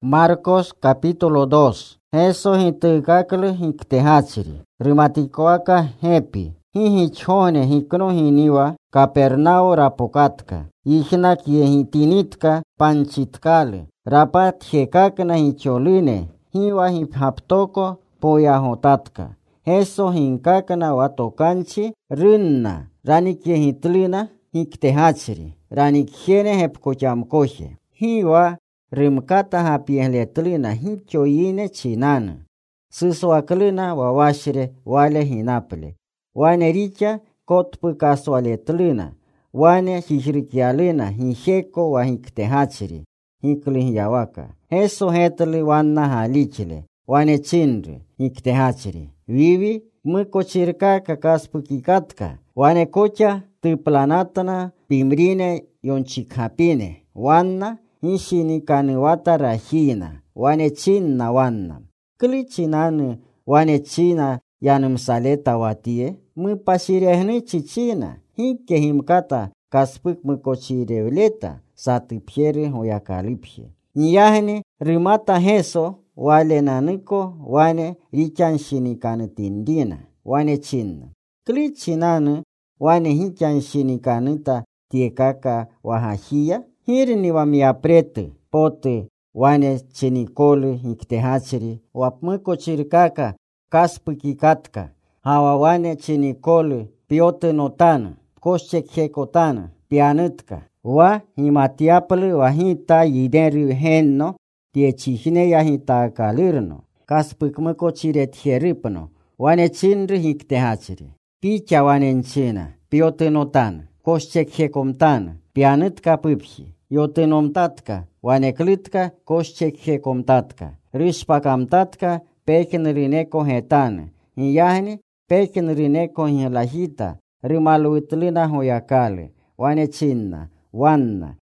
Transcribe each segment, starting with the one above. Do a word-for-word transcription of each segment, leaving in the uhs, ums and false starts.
Marcos capítulo dos. Eso hintukakle hiktehachiri. Rimatikoaka hepi. Hihichone hikno hiniwa Kapernao rapokatka. Ihnak yehitinitka panchitkale. Rapat hekakna hicholine. Hiwa hiphaptoko poyahotatka. Eso hinkakna watokanchi rinna. Ranik yehitlina hiktehachiri. Ranik hiene hepkochamkoje. Hiwa rimkata hapiehletlina hichoyine chinana. Susuaklina wawashire wale hinaple. Wane richa kotpu kasualetlina. Wane hijrikialina hijeko wa hiktehachiri. Hikli yawaka. Eso hetli wanna halichile. Wane chinri hiktehachiri. Vivi mkochirka kakaspukikatka. Wane kocha tiplanatana pimrine yonchikhapine. Wanna hishini kaniwata rahina. Wane chinna wanna. Kli chinane wane china yanumsaleta watie. Mupashirehni chichina. Hike himkata kaspuk mkochirevleta. Satipyere hoyakalipye. Nyahne rimata heso wale naniko wane richanshini kanitindina. Wane chinna. Kli chinane wane hichanshini kanita tiekaka wahahia. Hiri ni wamiaprete pote wane chinikole hiktehachiri. Wapmuko chirikaka kaspukikatka. Hawa wane chinikole piote notana. Koshek hekotana. Pianutka. Wa himatiapale wahita yideri henno. Tie chihine ya hita kalirno. Kaspukmuko chiret heripno. Wane chinri hiktehachiri. Picha wane nchina. Piote notana. Koshek hekomtana. Pianutka puphi. Yotenomtatka. Wane klitka koshek hekomtatka. Rishpakamtatka pekin rineko hetane. Hiyahni pekin rineko hilahita. Rimaluitlina hoyakale. Wane chinna. Wanna.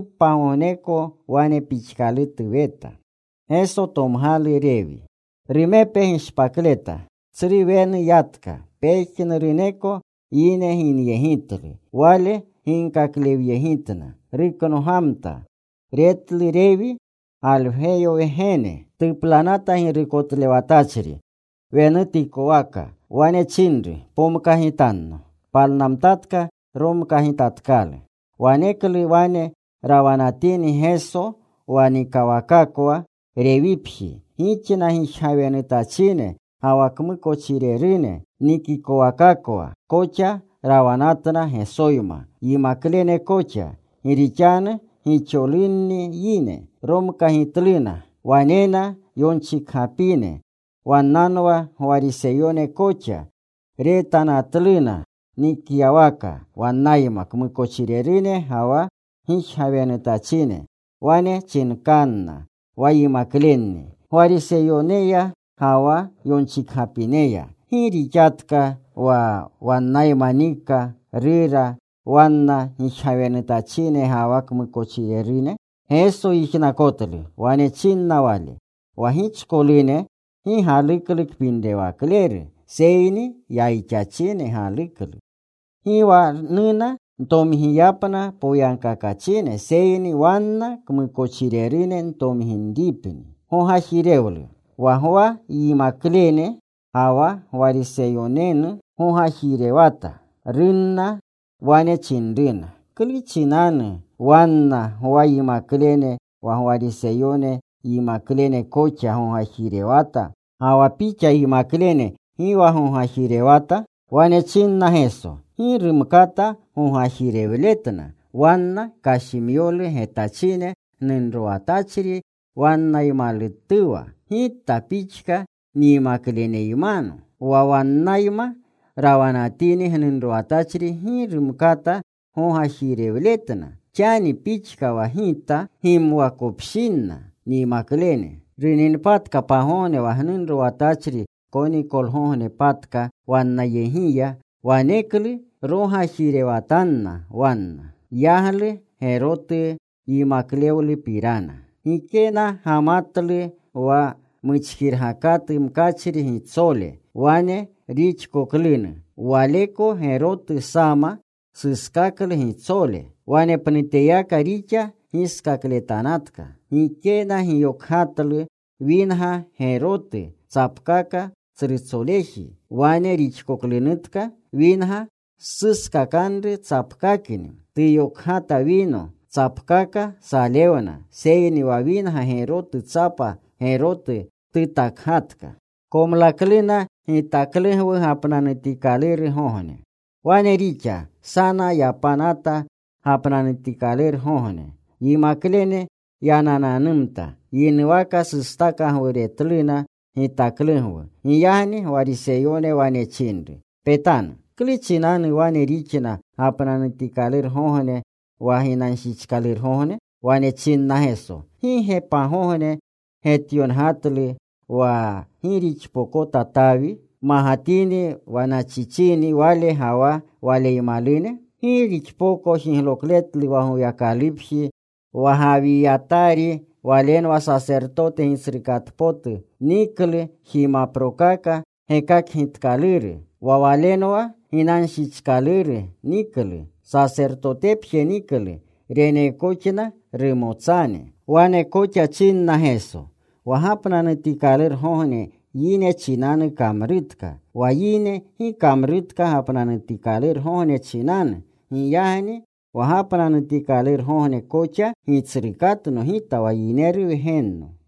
Hipaoneko wane pichkalitu veta. Eso tomhali revi. Rimepe hishpakleta. Tsri ven yatka. Pekin rineko ine hinyehitli. Wale hinkaklevyehitna. Rikono hamta. Retli revi. Alheyo ehene. Tiplanata hinrikotlewatachri. Venutiko waka. Wane chinri. Pomkahitanno. Palnamtatka romkahitatkale. Wanekli wane rawanatini heso wanikawakakwa reviphi. Hichina hishavenutachine hawakmukochirerine nikikowakakwa. Kocha rawanatna hesoyuma. Yimaklene kocha. Hirichane hicholini yine. Romkahitlina. Wanena yonchikhapine. Wananwa wariseyone kocha. Retanatlina. Nikiawaka. Wanaima kumukochirerine hawa hishavenutachine. Wane chinkanna. Wayimaklene. Wariseyoneya hawa yonchikhapineya. Hirichatka wa wanaimanika rira wanna hishavenutachine hawa kumukochirerine. Eso ihinakotli. Wane chinna wale. Wahichkoline hi haliklik pindewa klere. Seini ya ichachine halikli. Hiwa nuna ntomihiyapana poyankakachine. Seini wanna kumukochirerine ntomihindipini. Hoha hirewli. Wahwa yimaklene hawa wariseyonenu hoha hirewata. Rinna wane chinrina. Kli chinane wanna hoa yimaklene wahwariseyone yimaklene kocha hoha hirewata. Hawa picha yimaklene hiwa hoha hirewata. Wane chinna heso. Hirimkata hoha hirewletna. Wanna kashimiole hetachine ninroatachiri. Wanna imalituwa. Hita pichka ni imaklene imano. Wa wanna ima rawanatini ninroatachiri. Hirimkata hoha hirewletna. Chani pichka wa hita himwa kopshinna ni imaklene. Rinin patka pahone wa ninroatachiri. Koni kolhone patka wanna yehiya. Wanekli roha hirewatanna wanna. Yahle herote imaklewli pirana. Hikena hamatli wa muchhirhakati mkachiri hitsole. Wane rich koklina. Waleko herote sama siskakli hitsole. Wane paniteyaka richa hiskakletanatka. Hikena hiyokhatlu winha herote zapkaka tsritsoleji. Wane richkoklenutka winha siskakanri zapkakini. Tiyokhata vino zapkaka salewna. Seyni wa winha herote zapa herote titakhatka. Komlaklina hitaklehwe hapnanitikaleri hohne. Wane richa sana yapanata hapnanitikaleri hohne. Yimaklene yanananumta. Yinwaka sistaka huretlina hitaklehwe. Yahni wariseyone wane chindri. Petan. Klichinani wane richina hapnanitikaleri hohne. Wahinanshikaleri hohne. Wane chinna heso. Hi hepa hohne hetion hatli. Wa hirich pokota tawi mahatini wanachichini wale hawa wale imaline hirich poko hinlokletli wa huyakalipshi wa haviyatari walen wa sacerdote hinsrikatpote nikle himaprokaka hekak hitkalire wa walenwa hinanshickalire nikle sacerdote pje nikle rene kochina remotsane wane kocha chinna heso. Wahapnanitikaler hohne yine chinan kamritka. Wa yine hi kamritka hapnanitikaler hohne chinan. Hi yahni wahapnanitikaler hohne kocha hi tsrikat no hita wa yineru henno.